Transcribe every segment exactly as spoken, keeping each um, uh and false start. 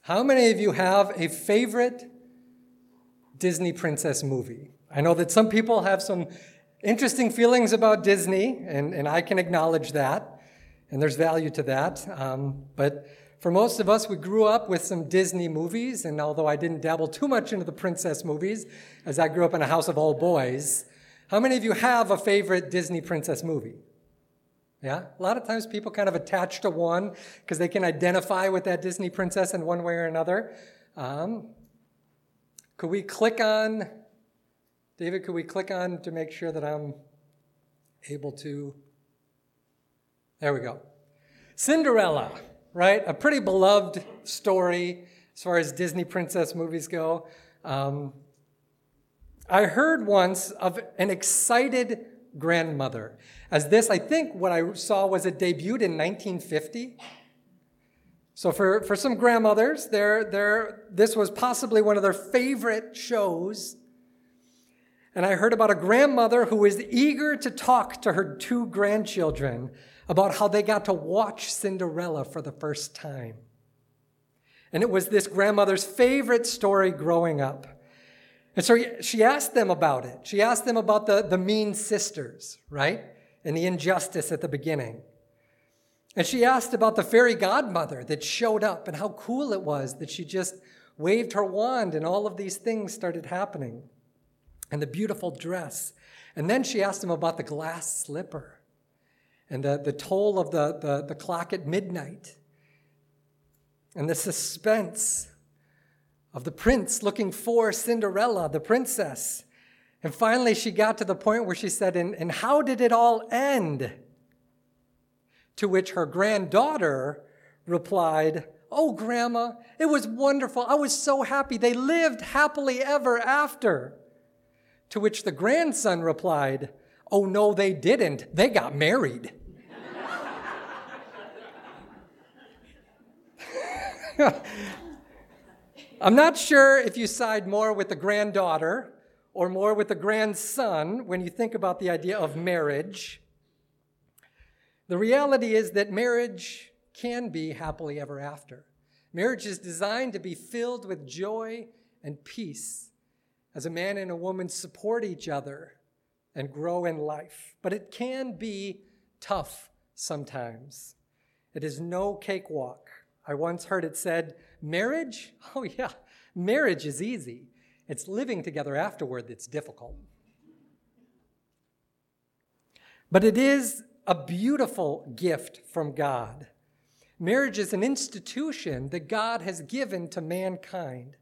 How many of you have a favorite Disney princess movie? I know that some people have some interesting feelings about Disney, and, and I can acknowledge that, and there's value to that. Um, but for most of us, we grew up with some Disney movies, and although I didn't dabble too much into the princess movies, as I grew up in a house of all boys, how many of you have a favorite Disney princess movie? Yeah, a lot of times people kind of attach to one because they can identify with that Disney princess in one way or another. Um, could we click on, David, could we click on to make sure that I'm able to, there we go. Cinderella, right? A pretty beloved story as far as Disney princess movies go. Um, I heard once of an excited grandmother. As this, I think what I saw was it debuted in nineteen fifty. So for, for some grandmothers, they're, they're, this was possibly one of their favorite shows. And I heard about a grandmother who was eager to talk to her two grandchildren about how they got to watch Cinderella for the first time. And it was this grandmother's favorite story growing up. And so she asked them about it. She asked them about the, the mean sisters, right? And the injustice at the beginning. And she asked about the fairy godmother that showed up and how cool it was that she just waved her wand and all of these things started happening. And the beautiful dress. And then she asked them about the glass slipper and the, the toll of the, the, the clock at midnight and the suspense of the prince looking for Cinderella, the princess. And finally, she got to the point where she said, and, and how did it all end? To which her granddaughter replied, oh, Grandma, it was wonderful. I was so happy. They lived happily ever after. To which the grandson replied, oh, no, they didn't. They got married. I'm not sure if you side more with the granddaughter or more with the grandson when you think about the idea of marriage. The reality is that marriage can be happily ever after. Marriage is designed to be filled with joy and peace as a man and a woman support each other and grow in life. But it can be tough sometimes. It is no cakewalk. I once heard it said, marriage? Oh yeah, marriage is easy. It's living together afterward that's difficult. But it is a beautiful gift from God. Marriage is an institution that God has given to mankind.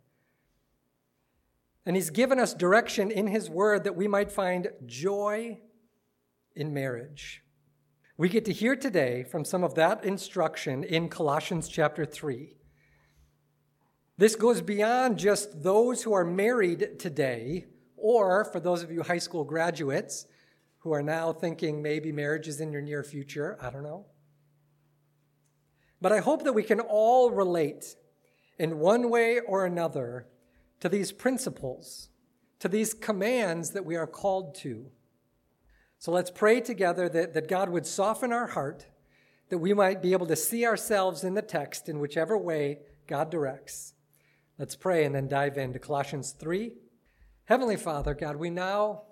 And he's given us direction in his word that we might find joy in marriage. We get to hear today from some of that instruction in Colossians chapter three. This goes beyond just those who are married today, or for those of you high school graduates who are now thinking maybe marriage is in your near future. I don't know. But I hope that we can all relate in one way or another to these principles, to these commands that we are called to. So let's pray together that, that God would soften our heart, that we might be able to see ourselves in the text in whichever way God directs. Let's pray and then dive into Colossians three. Heavenly Father, God, we now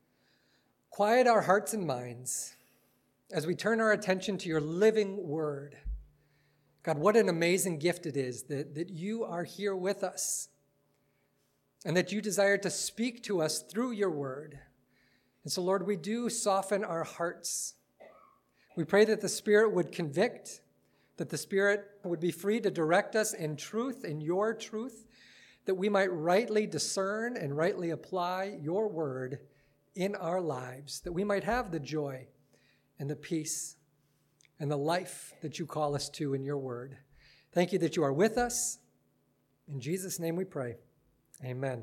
quiet our hearts and minds as we turn our attention to your living word. God, what an amazing gift it is that, that you are here with us and that you desire to speak to us through your word. And so, Lord, we do soften our hearts. We pray that the Spirit would convict, that the Spirit would be free to direct us in truth, in your truth, that we might rightly discern and rightly apply your word in our lives, that we might have the joy and the peace and the life that you call us to in your word. Thank you that you are with us. In Jesus' name we pray. Amen.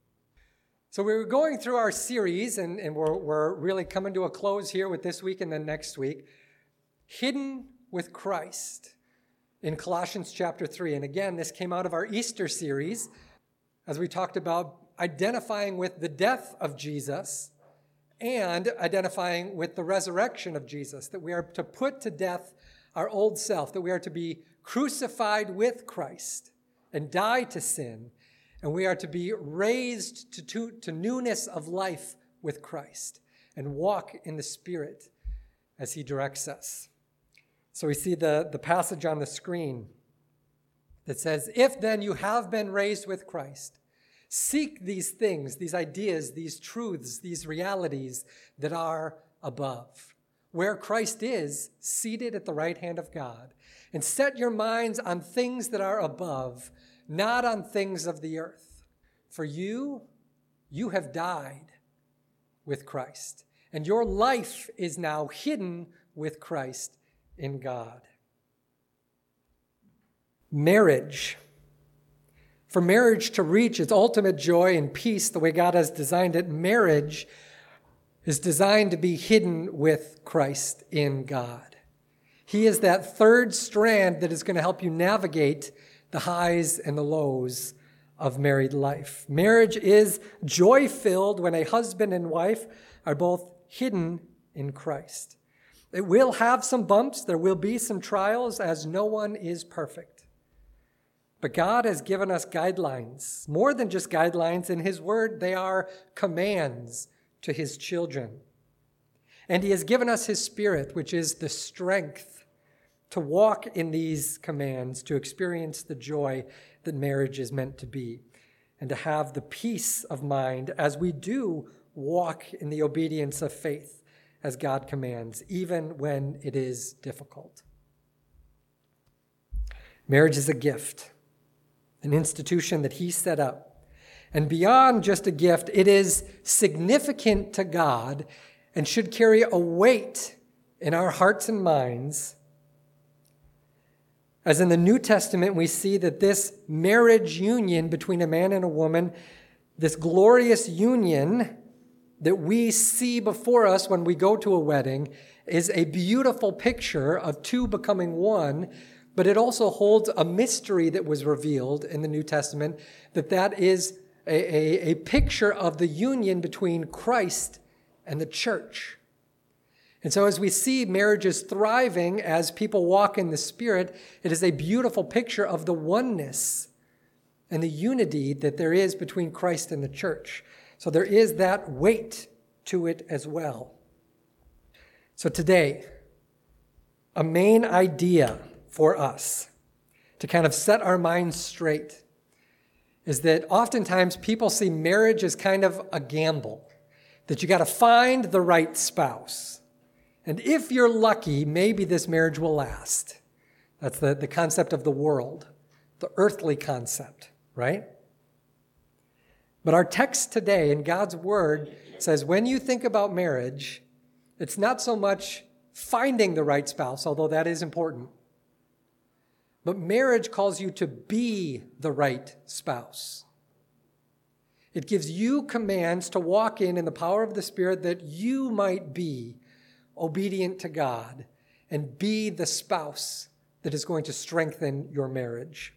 So we were going through our series, and, and we're, we're really coming to a close here with this week and then next week, Hidden with Christ in Colossians chapter three. And again, this came out of our Easter series as we talked about identifying with the death of Jesus and identifying with the resurrection of Jesus, that we are to put to death our old self, that we are to be crucified with Christ and die to sin, and we are to be raised to, to, to newness of life with Christ and walk in the Spirit as he directs us. So we see the, the passage on the screen that says, if then you have been raised with Christ, seek these things, these ideas, these truths, these realities that are above, where Christ is seated at the right hand of God. And set your minds on things that are above, not on things of the earth. For you, you have died with Christ, and your life is now hidden with Christ in God. Marriage. For marriage to reach its ultimate joy and peace the way God has designed it, marriage is designed to be hidden with Christ in God. He is that third strand that is going to help you navigate the highs and the lows of married life. Marriage is joy-filled when a husband and wife are both hidden in Christ. It will have some bumps. There will be some trials, as no one is perfect. But God has given us guidelines, more than just guidelines. In his word, they are commands to his children. And he has given us his Spirit, which is the strength to walk in these commands, to experience the joy that marriage is meant to be, and to have the peace of mind as we do walk in the obedience of faith as God commands, even when it is difficult. Marriage is a gift, an institution that he set up. And beyond just a gift, it is significant to God and should carry a weight in our hearts and minds. As in the New Testament, we see that this marriage union between a man and a woman, this glorious union that we see before us when we go to a wedding, is a beautiful picture of two becoming one, but it also holds a mystery that was revealed in the New Testament, that that is a, a, a picture of the union between Christ and the church. And so as we see marriages thriving as people walk in the Spirit, it is a beautiful picture of the oneness and the unity that there is between Christ and the church. So there is that weight to it as well. So today, a main idea for us to kind of set our minds straight is that oftentimes people see marriage as kind of a gamble, that you got to find the right spouse. And if you're lucky, maybe this marriage will last. That's the, the concept of the world, the earthly concept, right? But our text today in God's word says when you think about marriage, it's not so much finding the right spouse, although that is important. But marriage calls you to be the right spouse. It gives you commands to walk in in the power of the Spirit that you might be obedient to God and be the spouse that is going to strengthen your marriage.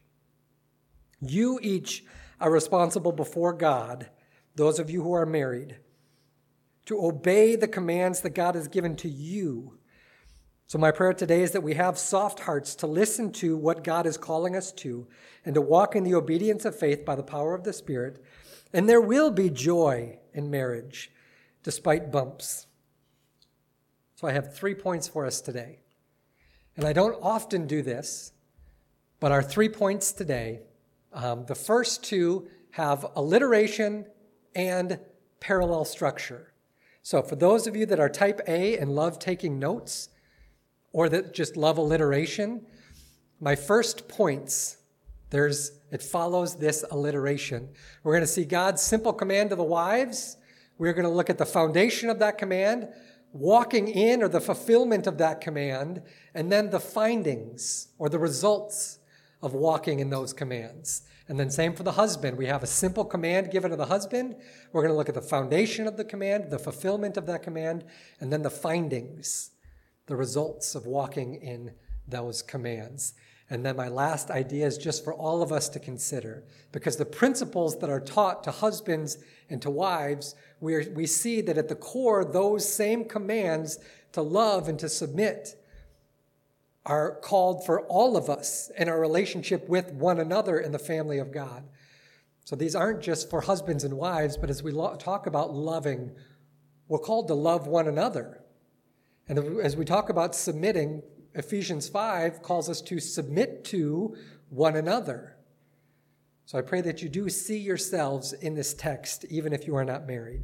You each are responsible before God, those of you who are married, to obey the commands that God has given to you. So my prayer today is that we have soft hearts to listen to what God is calling us to and to walk in the obedience of faith by the power of the Spirit. And there will be joy in marriage despite bumps. So I have three points for us today. And I don't often do this, but our three points today, um, the first two have alliteration and parallel structure. So for those of you that are type A and love taking notes, or that just love alliteration, my first points, there's it follows this alliteration. We're going to see God's simple command to the wives. We're going to look at the foundation of that command, walking in or the fulfillment of that command, and then the findings or the results of walking in those commands. And then same for the husband. We have a simple command given to the husband. We're going to look at the foundation of the command, the fulfillment of that command, and then the findings, the results of walking in those commands. And then my last idea is just for all of us to consider, because the principles that are taught to husbands and to wives, we, are, we see that at the core, those same commands to love and to submit are called for all of us in our relationship with one another in the family of God. So these aren't just for husbands and wives, but as we lo- talk about loving, we're called to love one another. And as we talk about submitting, Ephesians five calls us to submit to one another. So I pray that you do see yourselves in this text, even if you are not married.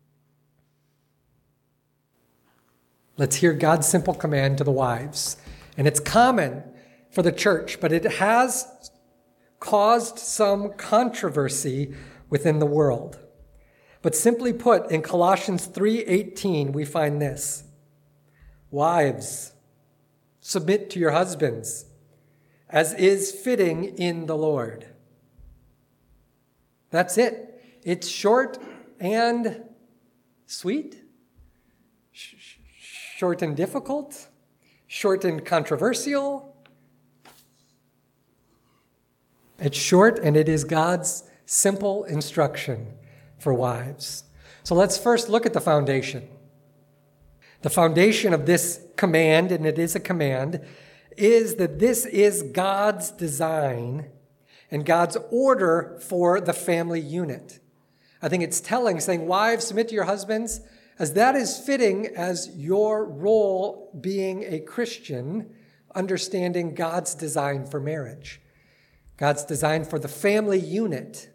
Let's hear God's simple command to the wives. And it's common for the church, but it has caused some controversy within the world. But simply put, in Colossians three eighteen, we find this: wives, submit to your husbands, as is fitting in the Lord. That's it. It's short and sweet, sh- short and difficult, short and controversial. It's short, and it is God's simple instruction for wives. So let's first look at the foundation. The foundation of this command, and it is a command, is that this is God's design and God's order for the family unit. I think it's telling, saying, wives, submit to your husbands, as that is fitting as your role being a Christian, understanding God's design for marriage, God's design for the family unit.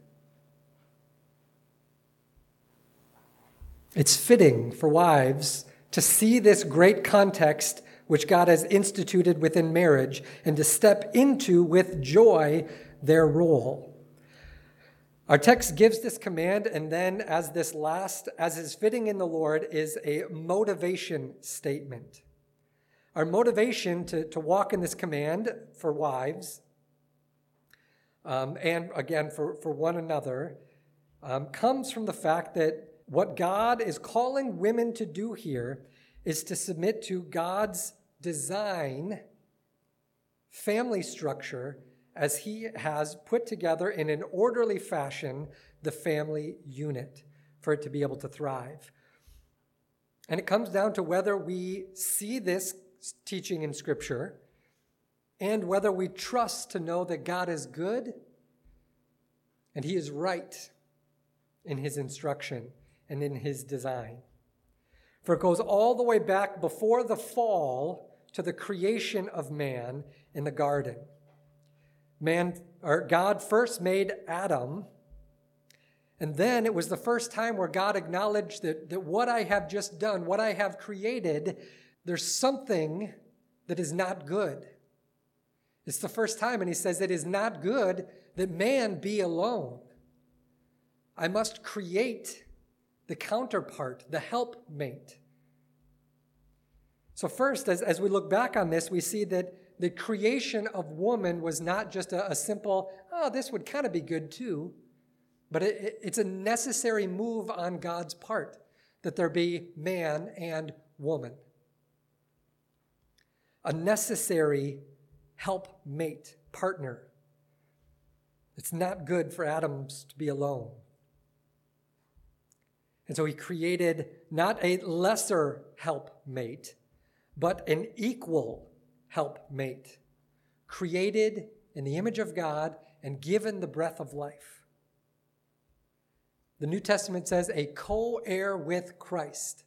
It's fitting for wives to see this great context which God has instituted within marriage and to step into with joy their role. Our text gives this command, and then as this last, as is fitting in the Lord, is a motivation statement. Our motivation to, to walk in this command for wives, um, and again for, for one another, um, comes from the fact that what God is calling women to do here is to submit to God's design, family structure, as he has put together in an orderly fashion the family unit for it to be able to thrive. And it comes down to whether we see this teaching in Scripture and whether we trust to know that God is good and he is right in his instruction and in his design. For it goes all the way back before the fall to the creation of man in the garden. Man, or God first made Adam, and then it was the first time where God acknowledged that, that what I have just done, what I have created, there's something that is not good. It's the first time, and he says, it is not good that man be alone. I must create the counterpart, the helpmate. So first, as, as we look back on this, we see that the creation of woman was not just a, a simple, oh, this would kind of be good too, but it, it, it's a necessary move on God's part, that there be man and woman. A necessary helpmate, partner. It's not good for Adam to be alone. And so he created not a lesser helpmate, but an equal helpmate, created in the image of God and given the breath of life. The New Testament says a co-heir with Christ.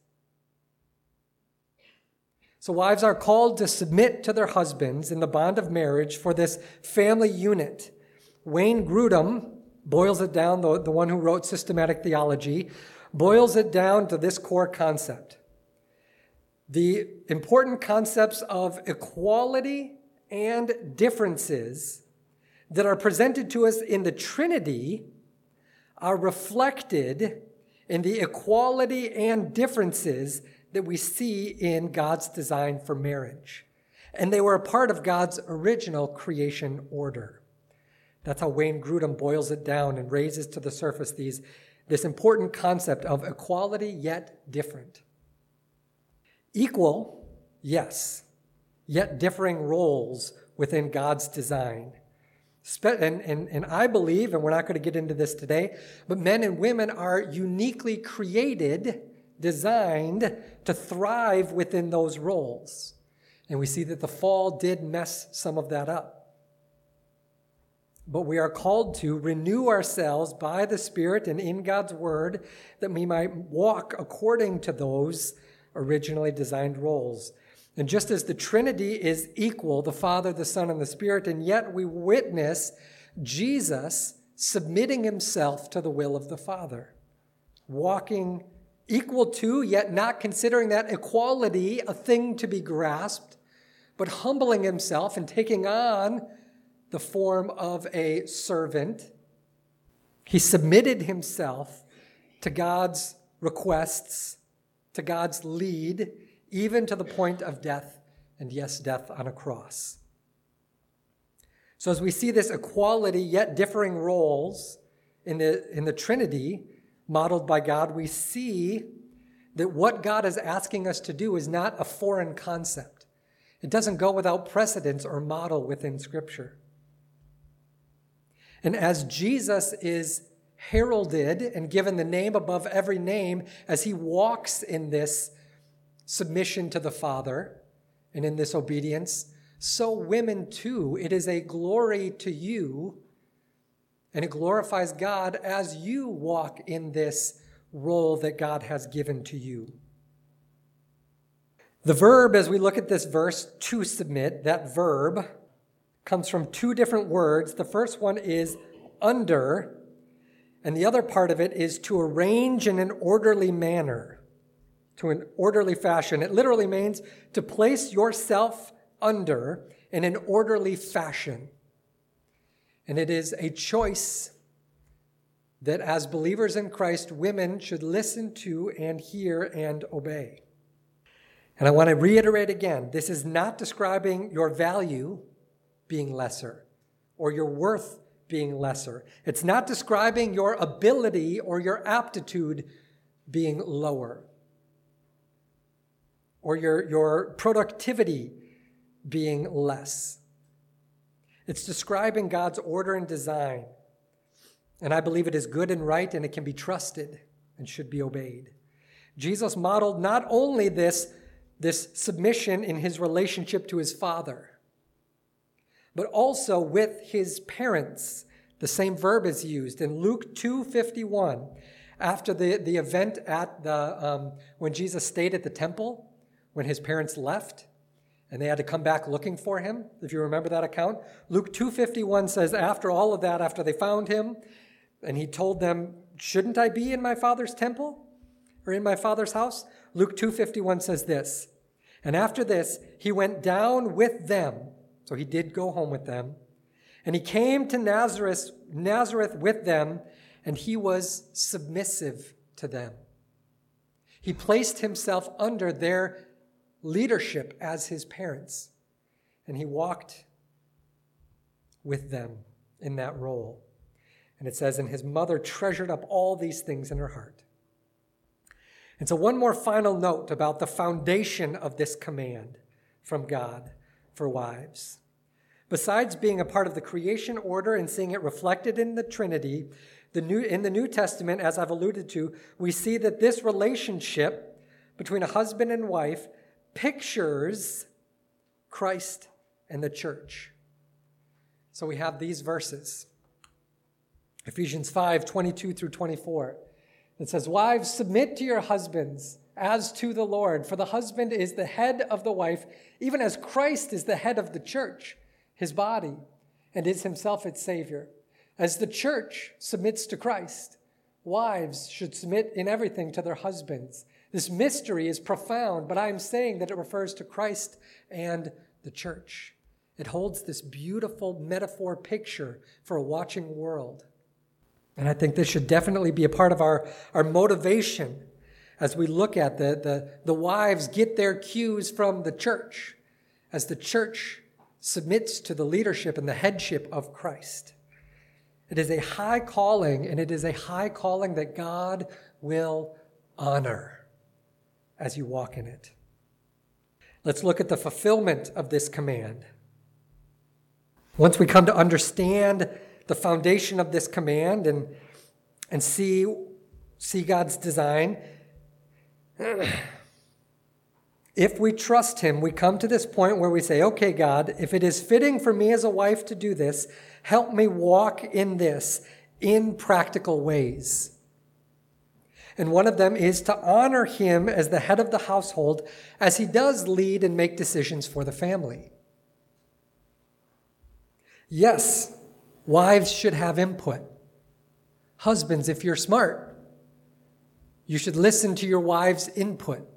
So wives are called to submit to their husbands in the bond of marriage for this family unit. Wayne Grudem boils it down, the, the one who wrote Systematic Theology, boils it down to this core concept. The important concepts of equality and differences that are presented to us in the Trinity are reflected in the equality and differences that we see in God's design for marriage. And they were a part of God's original creation order. That's how Wayne Grudem boils it down and raises to the surface these, this important concept of equality yet different. Equal, yes, yet differing roles within God's design. And, and, and I believe, and we're not going to get into this today, but men and women are uniquely created, designed to thrive within those roles. And we see that the fall did mess some of that up. But we are called to renew ourselves by the Spirit and in God's Word, that we might walk according to those originally designed roles. And just as the Trinity is equal, the Father, the Son, and the Spirit, and yet we witness Jesus submitting himself to the will of the Father, walking equal to, yet not considering that equality a thing to be grasped, but humbling himself and taking on the form of a servant. He submitted himself to God's requests, to God's lead, even to the point of death, and yes, death on a cross. So as we see this equality, yet differing roles in the, in the Trinity modeled by God, we see that what God is asking us to do is not a foreign concept. It doesn't go without precedence or model within Scripture. And as Jesus is heralded and given the name above every name, as he walks in this submission to the Father and in this obedience, so women too, it is a glory to you, and it glorifies God as you walk in this role that God has given to you. The verb, as we look at this verse, to submit, that verb comes from two different words. The first one is under, and the other part of it is to arrange in an orderly manner, to an orderly fashion. It literally means to place yourself under in an orderly fashion. And it is a choice that as believers in Christ, women should listen to and hear and obey. And I want to reiterate again, this is not describing your value being lesser or your worth being lesser. It's not describing your ability or your aptitude being lower or your, your productivity being less. It's describing God's order and design. And I believe it is good and right, and it can be trusted and should be obeyed. Jesus modeled not only this, this submission in his relationship to his Father, but also with his parents. The same verb is used in Luke two fifty-one. After the, the event at the um, when Jesus stayed at the temple, when his parents left, and they had to come back looking for him, if you remember that account. Luke two fifty-one says, after all of that, after they found him, and he told them, shouldn't I be in my Father's temple or in my Father's house? Luke two fifty-one says this, and after this, he went down with them. So he did go home with them. And he came to Nazareth, Nazareth with them, and he was submissive to them. He placed himself under their leadership as his parents, and he walked with them in that role. And it says, and his mother treasured up all these things in her heart. And so one more final note about the foundation of this command from God for wives. Besides being a part of the creation order and seeing it reflected in the Trinity, the New, in the New Testament, as I've alluded to, we see that this relationship between a husband and wife pictures Christ and the church. So we have these verses. Ephesians five, twenty-two through twenty-four. It says, wives, submit to your husbands as to the Lord, for the husband is the head of the wife, even as Christ is the head of the church, his body, and is himself its Savior. As the church submits to Christ, wives should submit in everything to their husbands. This mystery is profound, but I'm saying that it refers to Christ and the church. It holds this beautiful metaphor picture for a watching world. And I think this should definitely be a part of our, our motivation as we look at the, the, the wives get their cues from the church, as the church submits to the leadership and the headship of Christ. It is a high calling, and it is a high calling that God will honor as you walk in it. Let's look at the fulfillment of this command. Once we come to understand the foundation of this command and, and see, see God's design, If we trust him, we come to this point where we say, okay, God, if it is fitting for me as a wife to do this, help me walk in this in practical ways. And one of them is to honor him as the head of the household as he does lead and make decisions for the family. Yes, wives should have input. Husbands, if you're smart, you should listen to your wife's input.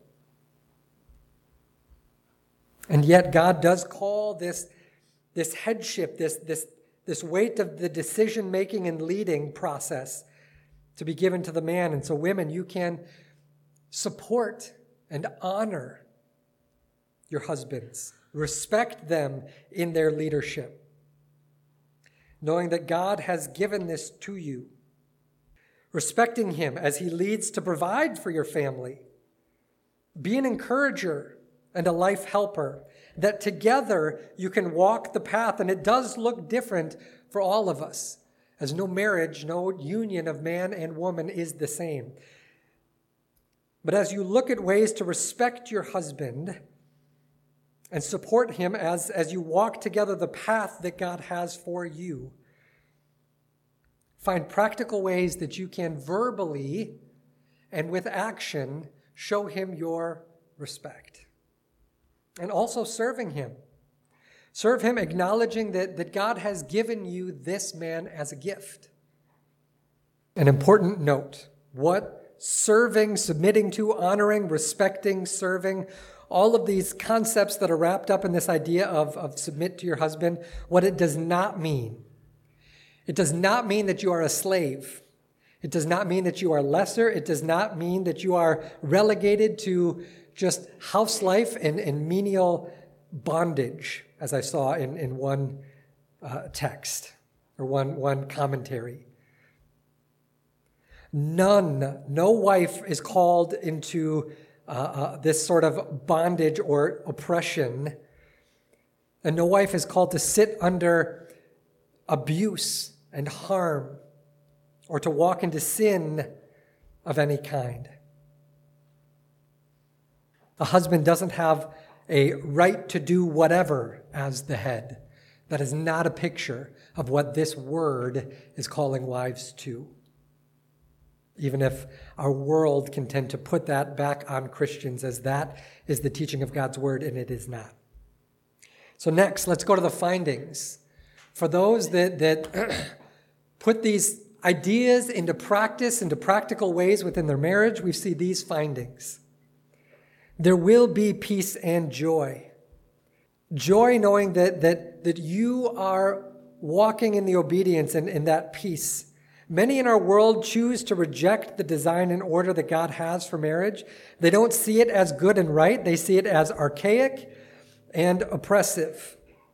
And yet God does call this, this headship, this, this, this weight of the decision-making and leading process to be given to the man. And so women, you can support and honor your husbands. Respect them in their leadership, knowing that God has given this to you. Respecting him as he leads to provide for your family. Be an encourager and a life helper, that together you can walk the path. And it does look different for all of us, as no marriage, no union of man and woman is the same. But as you look at ways to respect your husband and support him as, as you walk together the path that God has for you, find practical ways that you can verbally and with action show him your respect. And also serving him. Serve him acknowledging that, that God has given you this man as a gift. An important note. What serving, submitting to, honoring, respecting, serving, all of these concepts that are wrapped up in this idea of, of submit to your husband, what it does not mean. It does not mean that you are a slave. It does not mean that you are lesser. It does not mean that you are relegated to just house life and, and menial bondage, as I saw in, in one uh, text or one, one commentary. None, no wife is called into uh, uh, this sort of bondage or oppression, and no wife is called to sit under abuse and harm or to walk into sin of any kind. A husband doesn't have a right to do whatever as the head. That is not a picture of what this word is calling wives to. Even if our world can tend to put that back on Christians as that is the teaching of God's word, and it is not. So next, let's go to the findings. For those that, that put these ideas into practice, into practical ways within their marriage, we see these findings. There will be peace and joy. Joy knowing that, that, that you are walking in the obedience and in that peace. Many in our world choose to reject the design and order that God has for marriage. They don't see it as good and right. They see it as archaic and oppressive.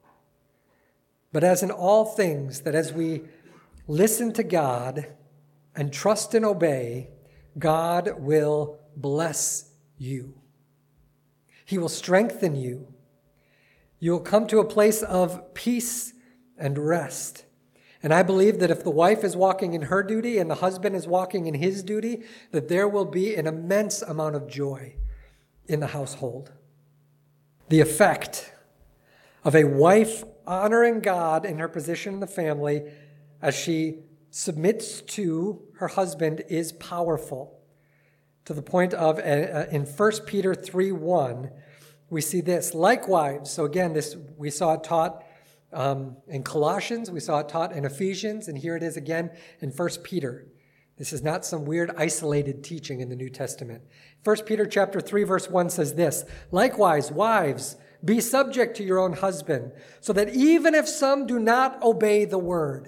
But as in all things, that as we listen to God and trust and obey, God will bless you. He will strengthen you. You will come to a place of peace and rest. And I believe that if the wife is walking in her duty and the husband is walking in his duty, that there will be an immense amount of joy in the household. The effect of a wife honoring God in her position in the family as she submits to her husband is powerful. To the point of, uh, in First Peter three one, we see this. Likewise, so again, this we saw it taught um, in Colossians, we saw it taught in Ephesians, and here it is again in First Peter. This is not some weird isolated teaching in the New Testament. First Peter chapter three, verse one says this, Likewise, wives, be subject to your own husband, so that even if some do not obey the word,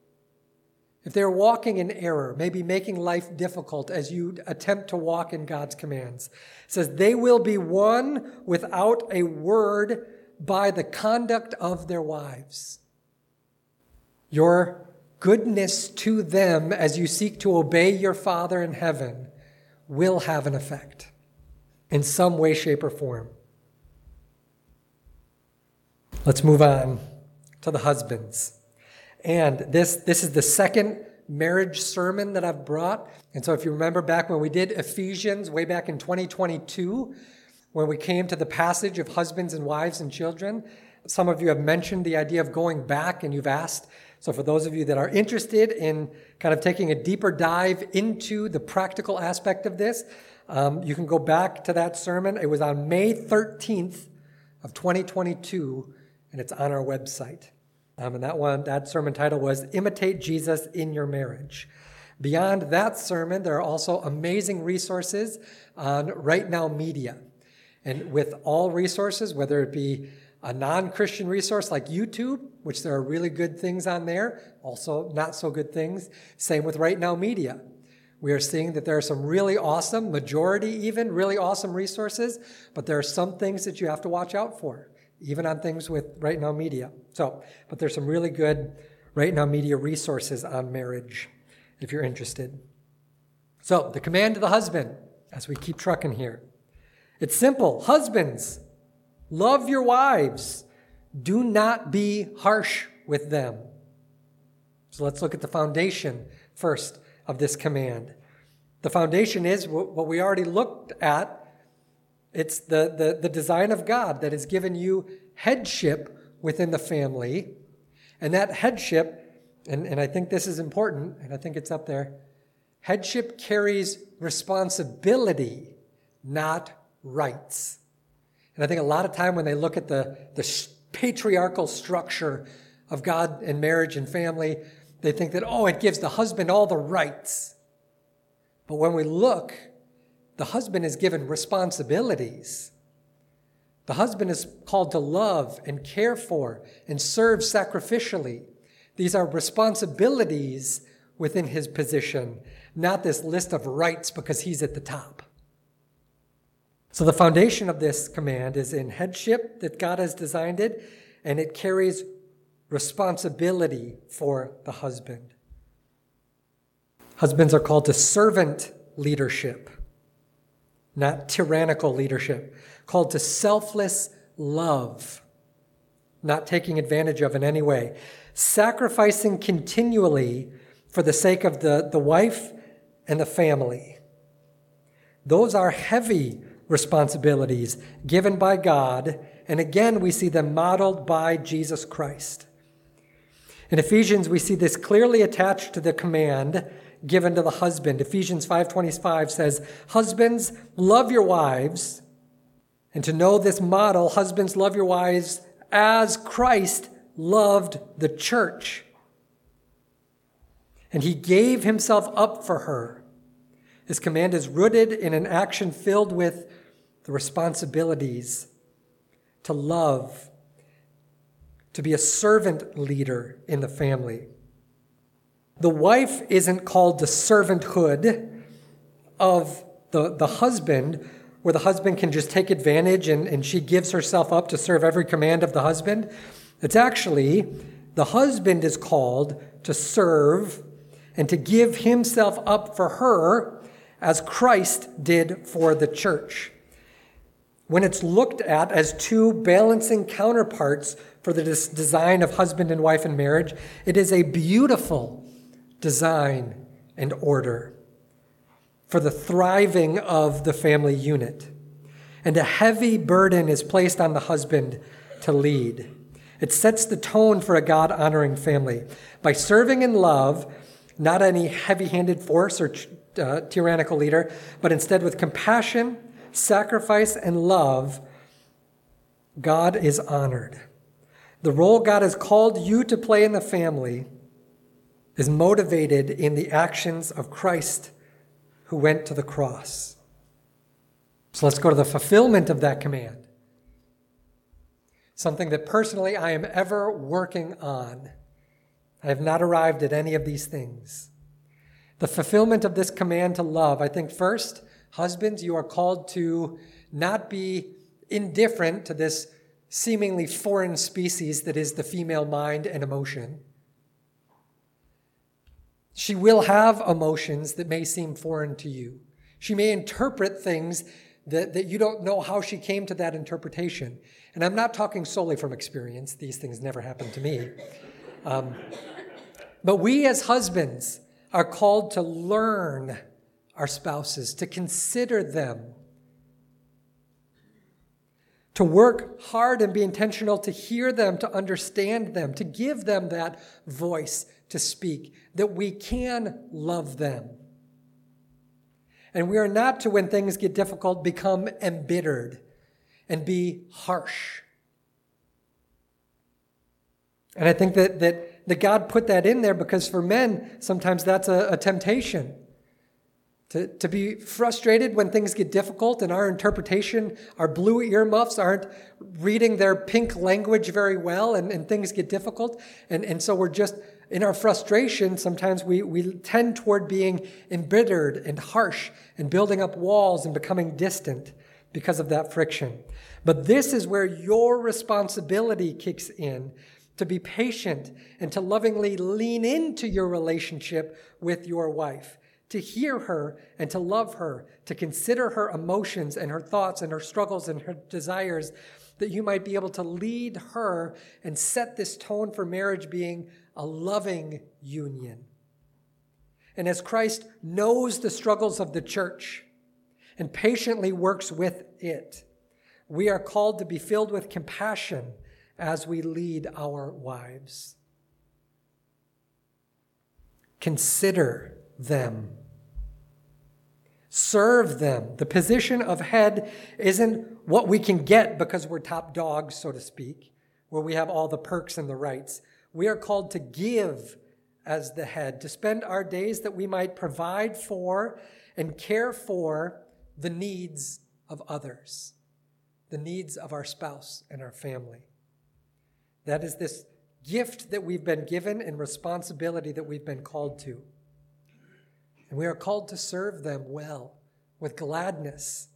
if they're walking in error, maybe making life difficult as you attempt to walk in God's commands, it says they will be won without a word by the conduct of their wives. Your goodness to them as you seek to obey your Father in heaven will have an effect in some way, shape, or form. Let's move on to the husbands. And this, this is the second marriage sermon that I've brought. And so if you remember back when we did Ephesians way back in twenty twenty-two, when we came to the passage of husbands and wives and children. Some of you have mentioned the idea of going back, and you've asked. So for those of you that are interested in kind of taking a deeper dive into the practical aspect of this, um, you can go back to that sermon. It was on May thirteenth of twenty twenty-two, and it's on our website. Um, and that one, that sermon title was Imitate Jesus in Your Marriage. Beyond that sermon, there are also amazing resources on Right Now Media. And with all resources, whether it be a non-Christian resource like YouTube, which there are really good things on there, also not so good things. Same with Right Now Media. We are seeing that there are some really awesome, majority even, really awesome resources, but there are some things that you have to watch out for, even on things with Right Now Media. So, but there's some really good Right Now Media resources on marriage, if you're interested. So, the command to the husband, as we keep trucking here. It's simple. Husbands, love your wives. Do not be harsh with them. So let's look at the foundation first of this command. The foundation is what we already looked at. It's the, the, the design of God that has given you headship within the family. And that headship, and, and I think this is important, and I think it's up there, headship carries responsibility, not rights. And I think a lot of time when they look at the, the patriarchal structure of God and marriage and family, they think that, oh, it gives the husband all the rights. But when we look, the husband is given responsibilities. The husband is called to love and care for and serve sacrificially. These are responsibilities within his position, not this list of rights because he's at the top. So the foundation of this command is in headship that God has designed it, and it carries responsibility for the husband. Husbands are called to servant leadership, not tyrannical leadership, called to selfless love, not taking advantage of in any way, sacrificing continually for the sake of the, the wife and the family. Those are heavy responsibilities given by God, and again, we see them modeled by Jesus Christ. In Ephesians, we see this clearly attached to the command given to the husband. Ephesians five twenty-five says, "Husbands, love your wives." And to know this model, husbands, love your wives as Christ loved the church. And he gave himself up for her. This command is rooted in an action filled with the responsibilities to love, to be a servant leader in the family. The wife isn't called to servanthood of the, the husband, where the husband can just take advantage and, and she gives herself up to serve every command of the husband. It's actually, the husband is called to serve and to give himself up for her as Christ did for the church. When it's looked at as two balancing counterparts for the des- design of husband and wife in marriage, it is a beautiful design and order for the thriving of the family unit. And a heavy burden is placed on the husband to lead. It sets the tone for a God-honoring family. By serving in love, not any heavy-handed force or uh, tyrannical leader, but instead with compassion, sacrifice, and love, God is honored. The role God has called you to play in the family is motivated in the actions of Christ who went to the cross. So let's go to the fulfillment of that command. Something that personally I am ever working on. I have not arrived at any of these things. The fulfillment of this command to love, I think first, husbands, you are called to not be indifferent to this seemingly foreign species that is the female mind and emotion. She will have emotions that may seem foreign to you. She may interpret things that, that you don't know how she came to that interpretation. And I'm not talking solely from experience. These things never happened to me. Um, but we as husbands are called to learn our spouses, to consider them, to work hard and be intentional to hear them, to understand them, to give them that voice to speak, that we can love them. And we are not to, when things get difficult, become embittered and be harsh. And I think that, that, that God put that in there because for men, sometimes that's a, a temptation. To, to be frustrated when things get difficult and our interpretation, our blue earmuffs aren't reading their pink language very well and, and things get difficult. And, and so we're just, in our frustration, sometimes we, we tend toward being embittered and harsh and building up walls and becoming distant because of that friction. But this is where your responsibility kicks in to be patient and to lovingly lean into your relationship with your wife, to hear her and to love her, to consider her emotions and her thoughts and her struggles and her desires, that you might be able to lead her and set this tone for marriage being a loving union. And as Christ knows the struggles of the church and patiently works with it, we are called to be filled with compassion as we lead our wives. Consider them. Serve them. The position of head isn't what we can get because we're top dogs, so to speak, where we have all the perks and the rights. We are called to give as the head, to spend our days that we might provide for and care for the needs of others, the needs of our spouse and our family. That is this gift that we've been given and responsibility that we've been called to. And we are called to serve them well, with gladness.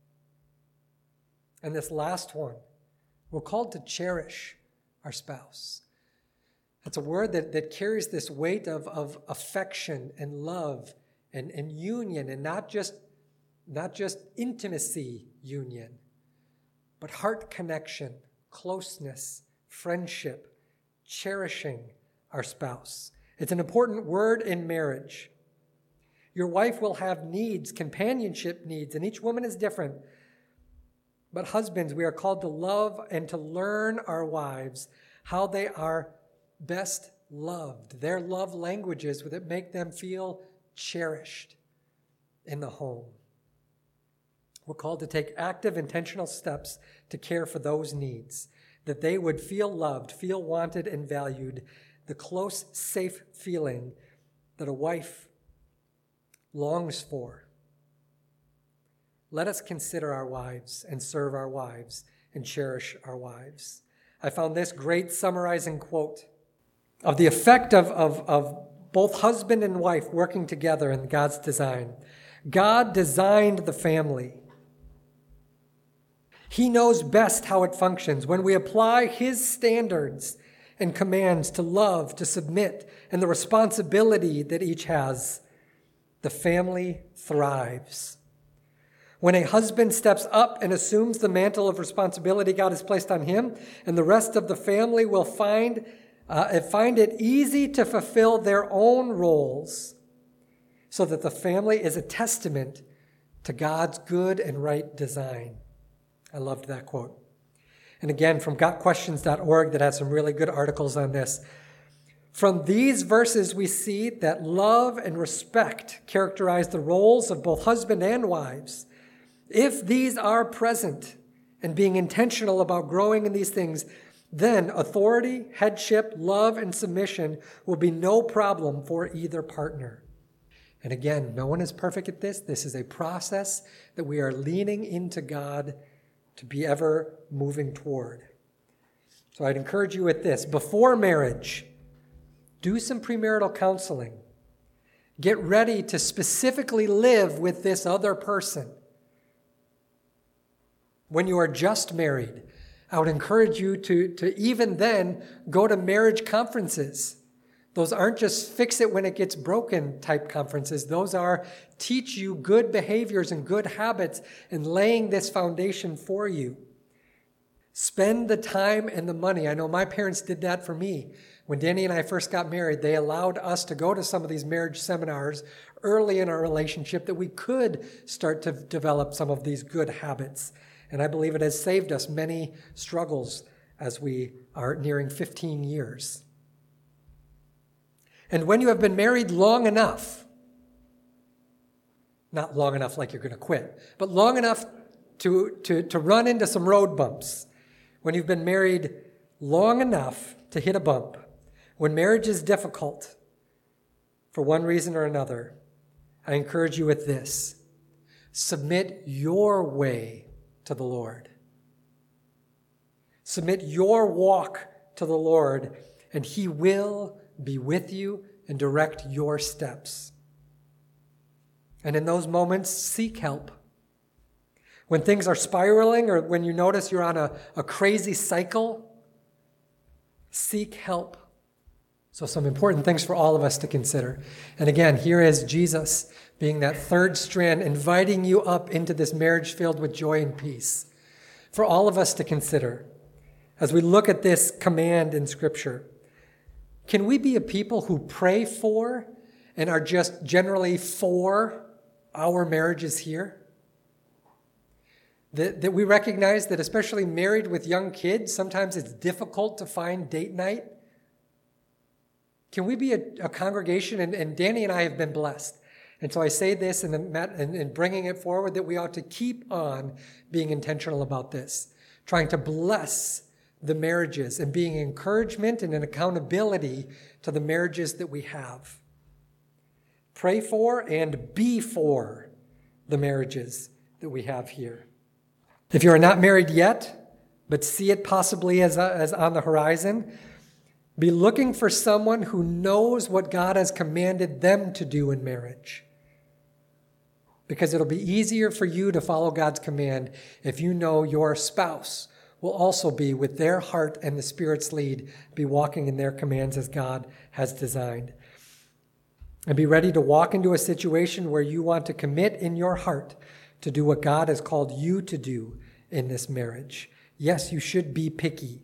And this last one, we're called to cherish our spouse. It's a word that, that carries this weight of, of affection and love and, and union, and not just, not just intimacy union, but heart connection, closeness, friendship, cherishing our spouse. It's an important word in marriage. Your wife will have needs, companionship needs, and each woman is different. But husbands, we are called to love and to learn our wives how they are best loved, their love languages that make them feel cherished in the home. We're called to take active, intentional steps to care for those needs, that they would feel loved, feel wanted and valued, the close, safe feeling that a wife longs for. Let us consider our wives and serve our wives and cherish our wives. I found this great summarizing quote of the effect of, of, of both husband and wife working together in God's design. God designed the family. He knows best how it functions. When we apply His standards and commands to love, to submit, and the responsibility that each has, the family thrives. When a husband steps up and assumes the mantle of responsibility God has placed on him, and the rest of the family will find, uh, find it easy to fulfill their own roles, so that the family is a testament to God's good and right design. I loved that quote. And again, from got questions dot org that has some really good articles on this. From these verses, we see that love and respect characterize the roles of both husband and wives. If these are present and being intentional about growing in these things, then authority, headship, love, and submission will be no problem for either partner. And again, no one is perfect at this. This is a process that we are leaning into God to be ever moving toward. So I'd encourage you with this. Before marriage, do some premarital counseling. Get ready to specifically live with this other person. When you are just married, I would encourage you to, to even then go to marriage conferences. Those aren't just fix it when it gets broken type conferences. Those are teach you good behaviors and good habits and laying this foundation for you. Spend the time and the money. I know my parents did that for me. When Danny and I first got married, they allowed us to go to some of these marriage seminars early in our relationship that we could start to develop some of these good habits. And I believe it has saved us many struggles as we are nearing fifteen years. And when you have been married long enough, not long enough like you're going to quit, but long enough to, to, to run into some road bumps, when you've been married long enough to hit a bump, when marriage is difficult for one reason or another, I encourage you with this: submit your way to the Lord. Submit your walk to the Lord, and He will be with you and direct your steps. And in those moments, seek help. When things are spiraling or when you notice you're on a, a crazy cycle, seek help. So some important things for all of us to consider. And again, here is Jesus being that third strand, inviting you up into this marriage filled with joy and peace. For all of us to consider as we look at this command in Scripture. Can we be a people who pray for and are just generally for our marriages here? That, that we recognize that especially married with young kids, sometimes it's difficult to find date night. Can we be a, a congregation, and, and Danny and I have been blessed. And so I say this in, the, in, in bringing it forward, that we ought to keep on being intentional about this, trying to bless the marriages and being encouragement and an accountability to the marriages that we have. Pray for and be for the marriages that we have here. If you are not married yet, but see it possibly as, a, as on the horizon, be looking for someone who knows what God has commanded them to do in marriage. Because it'll be easier for you to follow God's command if you know your spouse will also be, with their heart and the Spirit's lead, be walking in their commands as God has designed. And be ready to walk into a situation where you want to commit in your heart to do what God has called you to do in this marriage. Yes, you should be picky.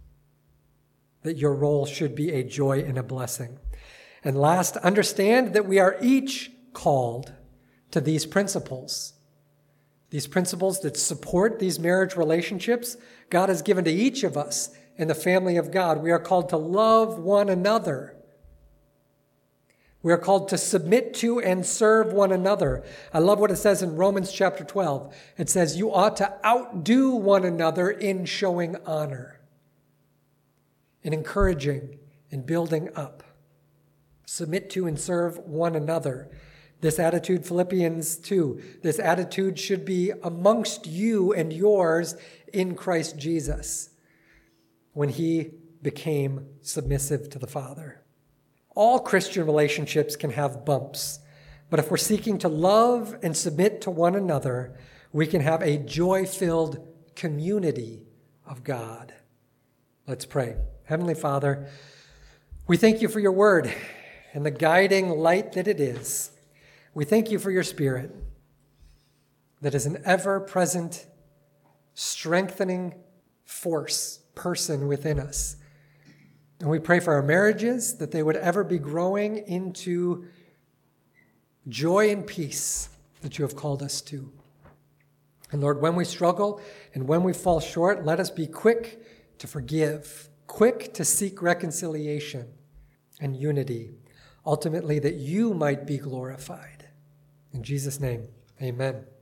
That your role should be a joy and a blessing. And last, understand that we are each called to these principles. These principles that support these marriage relationships, God has given to each of us in the family of God. We are called to love one another. We are called to submit to and serve one another. I love what it says in Romans chapter twelve. It says, you ought to outdo one another in showing honor, in encouraging, in building up. Submit to and serve one another. This attitude, Philippians two, this attitude should be amongst you and yours in Christ Jesus when he became submissive to the Father. All Christian relationships can have bumps, but if we're seeking to love and submit to one another, we can have a joy-filled community of God. Let's pray. Heavenly Father, we thank you for your word and the guiding light that it is. We thank you for your Spirit that is an ever-present, strengthening force, person within us. And we pray for our marriages, that they would ever be growing into joy and peace that you have called us to. And Lord, when we struggle and when we fall short, let us be quick to forgive, quick to seek reconciliation and unity, ultimately that you might be glorified. In Jesus' name, amen.